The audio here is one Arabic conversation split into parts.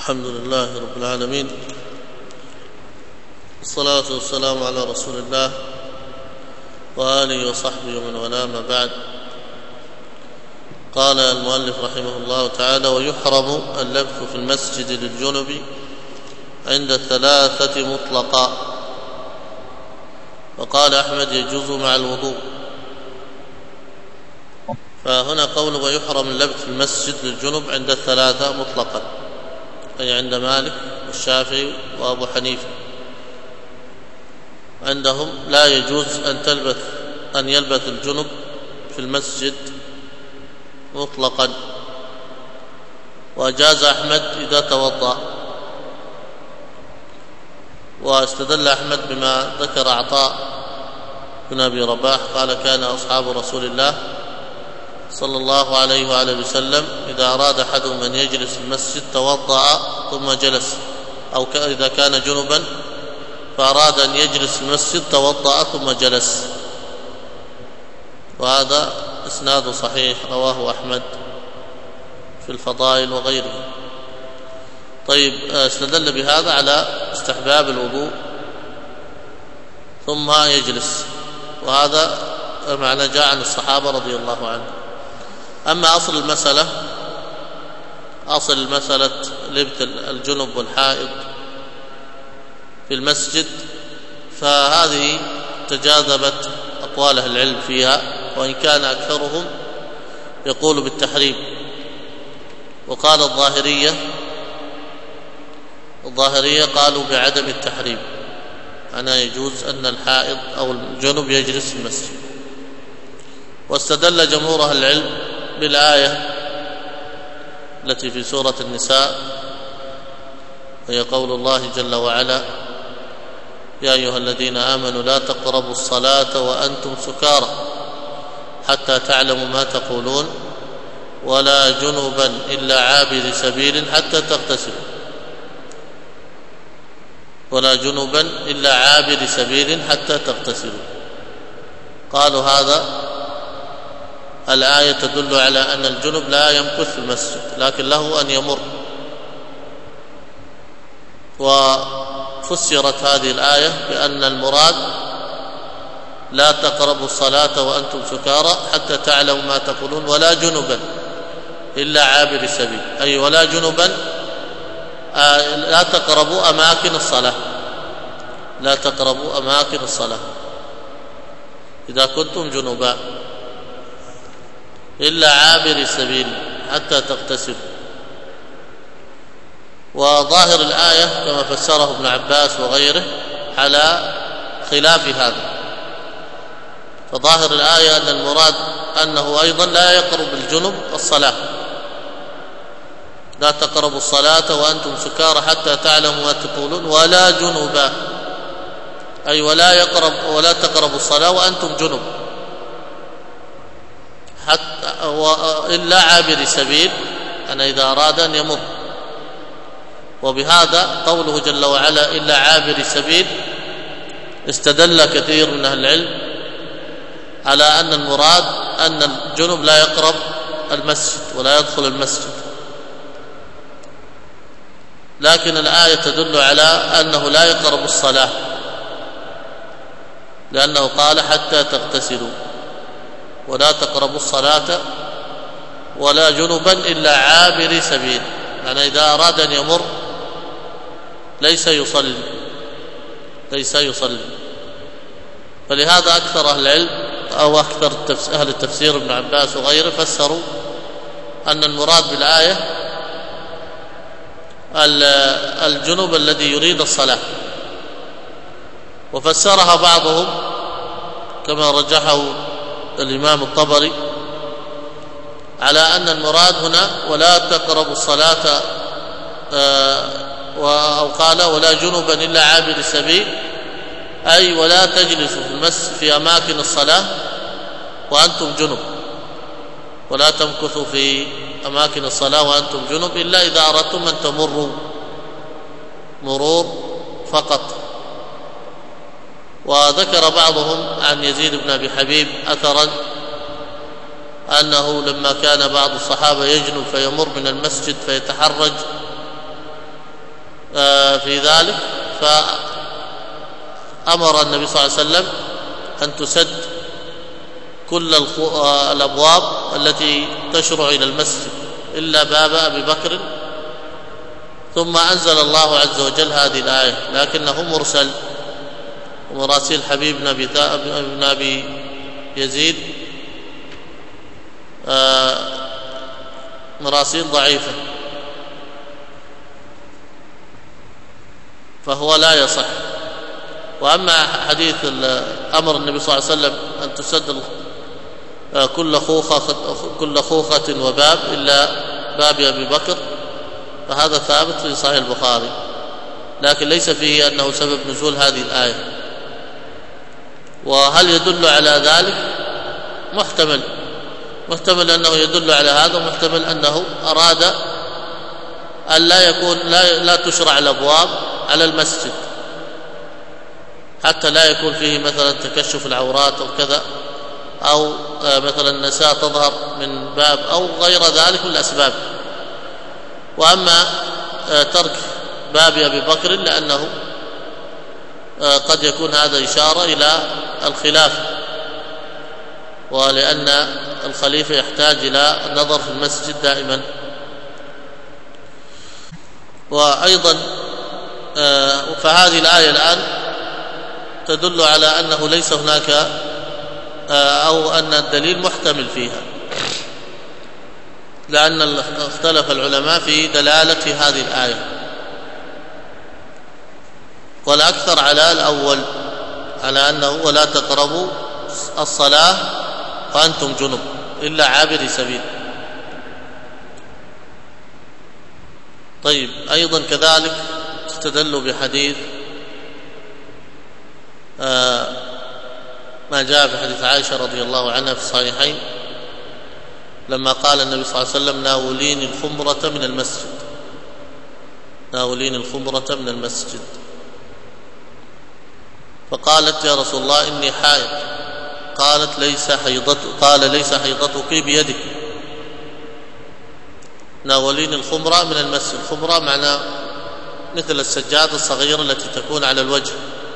الحمد لله رب العالمين، والصلاة والسلام على رسول الله وآله وصحبه ومن والاه، ما بعد. قال المؤلف رحمه الله تعالى: ويحرم اللبث في المسجد للجنب عند الثلاثة مطلقا. وقال أحمد: يجوز مع الوضوء. فهنا قوله: ويحرم اللبث في المسجد للجنب عند الثلاثة مطلقا، أي عند مالك والشافعي وأبو حنيفة. عندهم لا يجوز أن يلبث الجنب في المسجد مطلقا، وأجاز أحمد إذا توضأ. واستدل أحمد بما ذكر عطاء بن أبي رباح قال: كان أصحاب رسول الله صلى الله عليه وآله وسلم إذا أراد أحدهم أن يجلس في المسجد توضأ ثم جلس، أو إذا كان جنبا فأراد أن يجلس في المسجد توضأ ثم جلس. وهذا إسناد صحيح رواه أحمد في الفضائل وغيره. طيب، استدل بهذا على استحباب الوضوء ثم يجلس، وهذا معنى جاء عن الصحابة رضي الله عنهم. أما أصل مسألة لبث الجنب والحائض في المسجد، فهذه تجاذبت أقوال أهل العلم فيها، وإن كان أكثرهم يقول بالتحريم. وقال الظاهرية قالوا بعدم التحريم، أنا يجوز أن الحائض أو الجنب يجلس في المسجد. واستدل جمهور أهل العلم بالآية التي في سورة النساء، وهي قول الله جل وعلا: يا أيها الذين آمنوا لا تقربوا الصلاة وأنتم سكارى حتى تعلموا ما تقولون ولا جنبا إلا عابر سبيل حتى تغتسلوا قالوا هذا الآية تدل على أن الجنب لا يمكث في المسجد، لكن له أن يمر. وفسرت هذه الآية بأن المراد لا تقربوا الصلاة وأنتم سكارى حتى تعلموا ما تقولون ولا جنبا إلا عابر سبيل، أي ولا جنبا، لا تقربوا أماكن الصلاة إذا كنتم جنبا إلا عابر سبيل حتى تغتسلوا. وظاهر الآية كما فسره ابن عباس وغيره على خلاف هذا، فظاهر الآية أن المراد أنه أيضا لا يقرب الجنب الصلاة، لا تقربوا الصلاة وأنتم سكارى حتى تعلموا ما تقولون ولا جنبا، أي ولا تقربوا الصلاة وأنتم جنب إلا عابر سبيل، أنا إذا أراد أن يمر. وبهذا قوله جل وعلا إلا عابر سبيل استدل كثير من أهل العلم على أن المراد أن الجنب لا يقرب المسجد ولا يدخل المسجد، لكن الآية تدل على أنه لا يقرب الصلاة، لأنه قال حتى تغتسلوا، ولا تقربوا الصلاة ولا جنبا إلا عابر سبيل، يعني إذا أراد أن يمر ليس يصلي. فلهذا أكثر أهل العلم أو أكثر أهل التفسير ابن عباس وغيره فسروا أن المراد بالآية الجنوب الذي يريد الصلاة، وفسرها بعضهم كما رجحه الإمام الطبري على أن المراد هنا ولا تقربوا الصلاة، أو قال ولا جنبا إلا عابر سبيل، أي ولا تجلسوا في المسجد في أماكن الصلاة وأنتم جنب، ولا تمكثوا في أماكن الصلاة وأنتم جنب إلا إذا أردتم أن تمروا مرور فقط. وذكر بعضهم عن يزيد بن أبي حبيب أثرا أنه لما كان بعض الصحابة يجنب فيمر من المسجد فيتحرج في ذلك، فأمر النبي صلى الله عليه وسلم أن تسد كل الأبواب التي تشرع إلى المسجد إلا باب أبي بكر. ثم أنزل الله عز وجل هذه الآية: لكنه مرسل، ومراسيل حبيب بن أبي يزيد مراسيل ضعيفة، فهو لا يصح. وأما حديث أمر النبي صلى الله عليه وسلم أن تسد كل خوخة وباب إلا باب أبي بكر، فهذا ثابت في صحيح البخاري، لكن ليس فيه أنه سبب نزول هذه الآية. وهل يدل على ذلك؟ محتمل أنه يدل على هذا، ومحتمل أنه أراد أن لا تشرع الأبواب على المسجد، حتى لا يكون فيه مثلا تكشف العورات أو كذا، أو مثلا النساء تظهر من باب أو غير ذلك من الأسباب. وأما ترك باب أبي بكر لأنه قد يكون هذا إشارة إلى الخلافة، ولأن الخليفة يحتاج إلى النظر في المسجد دائما. وأيضا فهذه الآية الآن تدل على أنه ليس هناك أو أن الدليل محتمل فيها، لأن اختلف العلماء في دلالة هذه الآية، والأكثر على الأول، على أنه ولا تقربوا الصلاة وأنتم جنب إلا عابري سبيل. طيب، أيضا كذلك استدلوا بحديث ما جاء في حديث عائشة رضي الله عنها في الصحيحين، لما قال النبي صلى الله عليه وسلم: ناوليني الخمرة من المسجد، ناوليني الخمرة من المسجد. فقالت: يا رسول الله إني حائض. قال: ليس حيضتك بيدك، ناوليني الخمرة من المسجد. الخمرة معناه مثل السجادة الصغيرة التي تكون على الوجه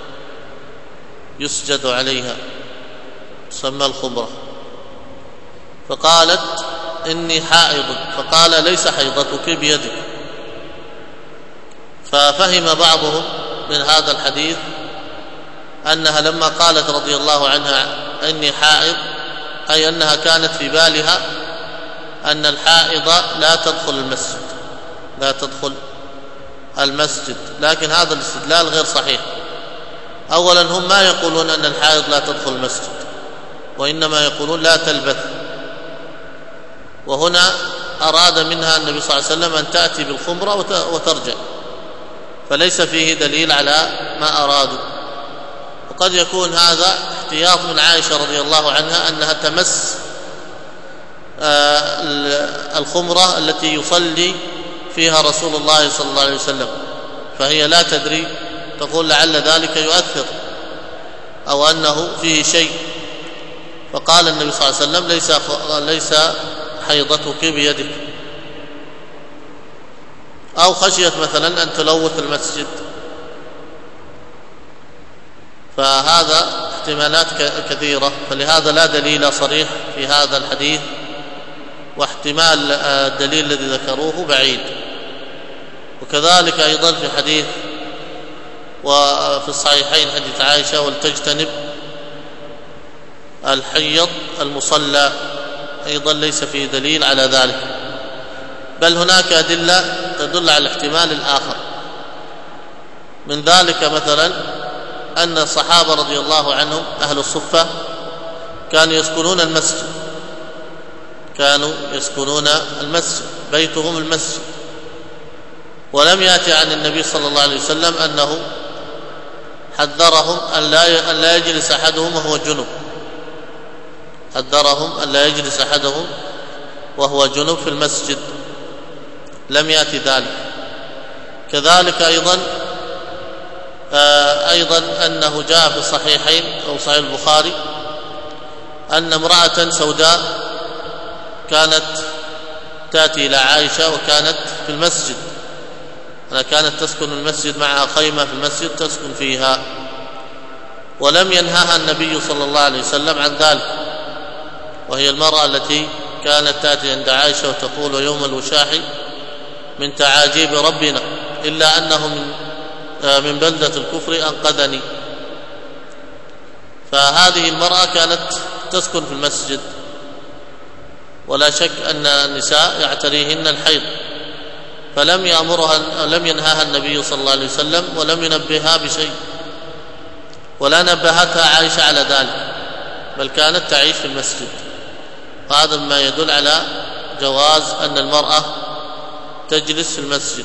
يسجد عليها، تسمى الخمرة. فقالت: إني حائض. فقال: ليس حيضتك بيدك. ففهم بعضهم من هذا الحديث أنها لما قالت رضي الله عنها إني حائض، أي أنها كانت في بالها أن الحائض لا تدخل المسجد، لكن هذا الاستدلال غير صحيح. أولا، هم ما يقولون أن الحائض لا تدخل المسجد، وإنما يقولون لا تلبث. وهنا أراد منها النبي صلى الله عليه وسلم أن تأتي بالخمرة وترجع، فليس فيه دليل على ما أرادوا. وقد يكون هذا احتياط من عائشة رضي الله عنها أنها تمس الخمرة التي يصلي فيها رسول الله صلى الله عليه وسلم، فهي لا تدري، تقول لعل ذلك يؤثر أو أنه فيه شيء. فقال النبي صلى الله عليه وسلم: ليس حيضتك بيدك. أو خشيت مثلا أن تلوث المسجد، فهذا احتمالات كثيرة، فلهذا لا دليل صريح في هذا الحديث، واحتمال الدليل الذي ذكروه بعيد. وكذلك أيضا في حديث وفي الصحيحين حديث عائشة: ولتجتنب الحيض المصلى، أيضا ليس فيه دليل على ذلك، بل هناك أدلة تدل على الاحتمال الآخر. من ذلك مثلا أن الصحابة رضي الله عنهم أهل الصفة كانوا يسكنون المسجد، بيتهم المسجد، ولم يأتي عن النبي صلى الله عليه وسلم أنه حذرهم أن لا يجلس أحدهم وهو جنب، حذرهم أن لا يجلس أحدهم وهو جنب في المسجد، لم يأتي ذلك. كذلك أيضا أنه جاء في الصحيحين أو صحيح البخاري أن امرأة سوداء كانت تأتي إلى عائشة وكانت في المسجد، أنها كانت تسكن المسجد، معها خيمة في المسجد تسكن فيها، ولم ينهاها النبي صلى الله عليه وسلم عن ذلك. وهي المرأة التي كانت تأتي عند عائشة وتقول يوم الوشاح من تعاجيب ربنا إلا أنه من بلدة الكفر أنقذني. فهذه المرأة كانت تسكن في المسجد، ولا شك أن النساء يعتريهن الحيض، فلم لم ينهاها النبي صلى الله عليه وسلم ولم ينبهها بشيء، ولا نبهتها عائشة على ذلك، بل كانت تعيش في المسجد. وهذا ما يدل على جواز أن المرأة تجلس في المسجد.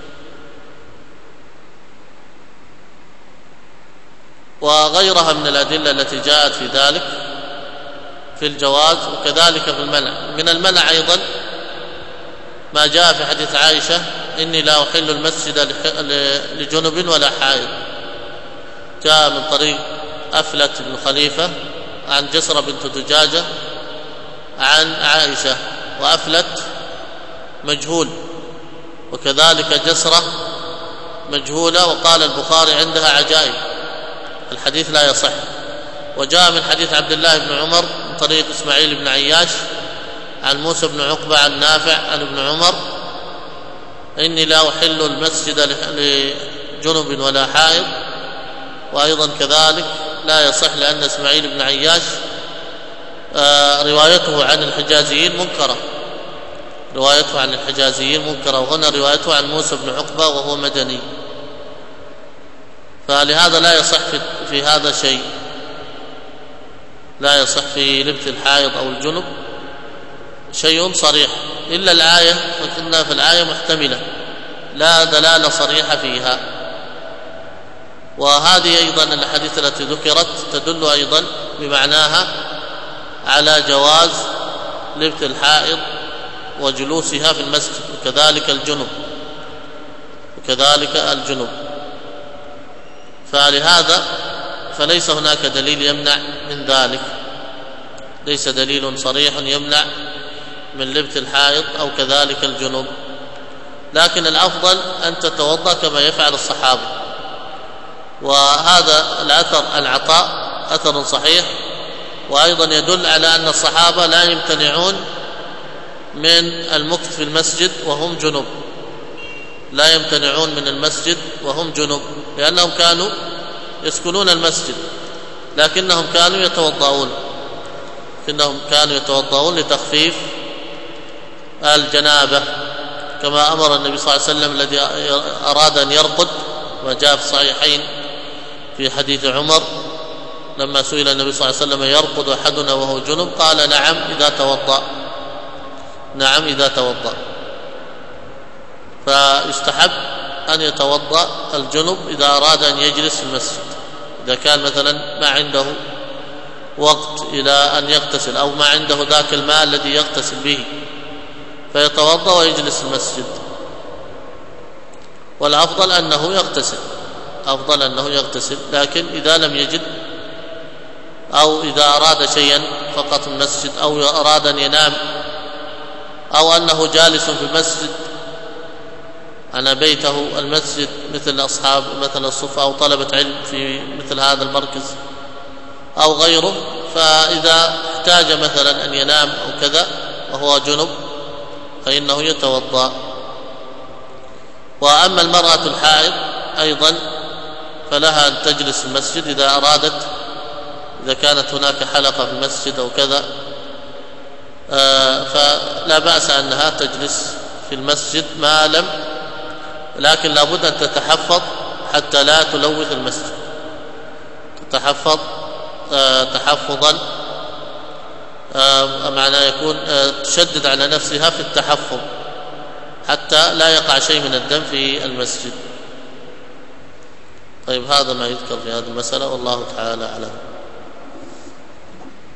وغيرها من الأدلة التي جاءت في ذلك في الجواز، وكذلك في المنع. من المنع أيضا ما جاء في حديث عائشة إني لا أحل المسجد لجنب ولا حائض، جاء من طريق أفلت بن خليفة عن جسرة بنت دجاجة عن عائشة، وأفلت مجهول، وكذلك جسرة مجهولة، وقال البخاري عندها عجائب، الحديث لا يصح. وجاء من حديث عبد الله بن عمر من طريق إسماعيل بن عياش عن موسى بن عقبة عن نافع عن ابن عمر إني لا أحل المسجد لجنب ولا حائض، وأيضا كذلك لا يصح، لأن إسماعيل بن عياش روايته عن الحجازيين منكرة، روايته عن الحجازيين منكرة، وهنا روايته عن موسى بن عقبة وهو مدني، فلهذا لا يصح في هذا شيء، لا يصح في لبس الحائض أو الجنب شيء صريح، إلا الآية، فإن في الآية محتملة لا دلالة صريحة فيها. وهذه أيضا الأحاديث التي ذكرت تدل أيضا بمعناها على جواز لبس الحائض وجلوسها في المسجد، وكذلك الجنب. فلهذا فليس هناك دليل يمنع من ذلك، ليس دليل صريح يمنع من لبس الحائض أو كذلك الجنب، لكن الأفضل أن تتوضأ كما يفعل الصحابة. وهذا الأثر العطاء أثر صحيح، وأيضا يدل على أن الصحابة لا يمتنعون من المكث في المسجد وهم جنب، لا يمتنعون من المسجد وهم جنب، لأنهم كانوا يسكنون المسجد، لكنهم كانوا يتوضؤون لتخفيف الجنابة، كما أمر النبي صلى الله عليه وسلم الذي أراد أن يرقد، وجاء في الصحيحين في حديث عمر لما سئل النبي صلى الله عليه وسلم يرقد أحدنا وهو جنب، قال نعم إذا توضأ. فيستحب أن يتوضأ الجنب إذا أراد أن يجلس في المسجد، إذا كان مثلا ما عنده وقت إلى أن يغتسل، أو ما عنده ذاك الماء الذي يغتسل به، فيتوضأ ويجلس في المسجد. والأفضل أنه يغتسل، لكن إذا لم يجد، أو إذا أراد شيئا فقط في المسجد، أو أراد أن ينام، أو أنه جالس في المسجد، أنا بيته المسجد مثل أصحاب مثل الصفة أو طلبة علم في مثل هذا المركز أو غيره، فإذا احتاج مثلا أن ينام أو كذا وهو جنب فإنه يتوضأ. وأما المرأة الحائض أيضا فلها أن تجلس في المسجد إذا أرادت، إذا كانت هناك حلقة في المسجد أو كذا، فلا بأس أنها تجلس في المسجد ما لم، لكن لابد أن تتحفظ حتى لا تلوث المسجد، تتحفظ تحفظا، معنى يكون تشدد على نفسها في التحفظ حتى لا يقع شيء من الدم في المسجد. طيب، هذا ما يذكر في هذه المسألة، والله تعالى أعلم.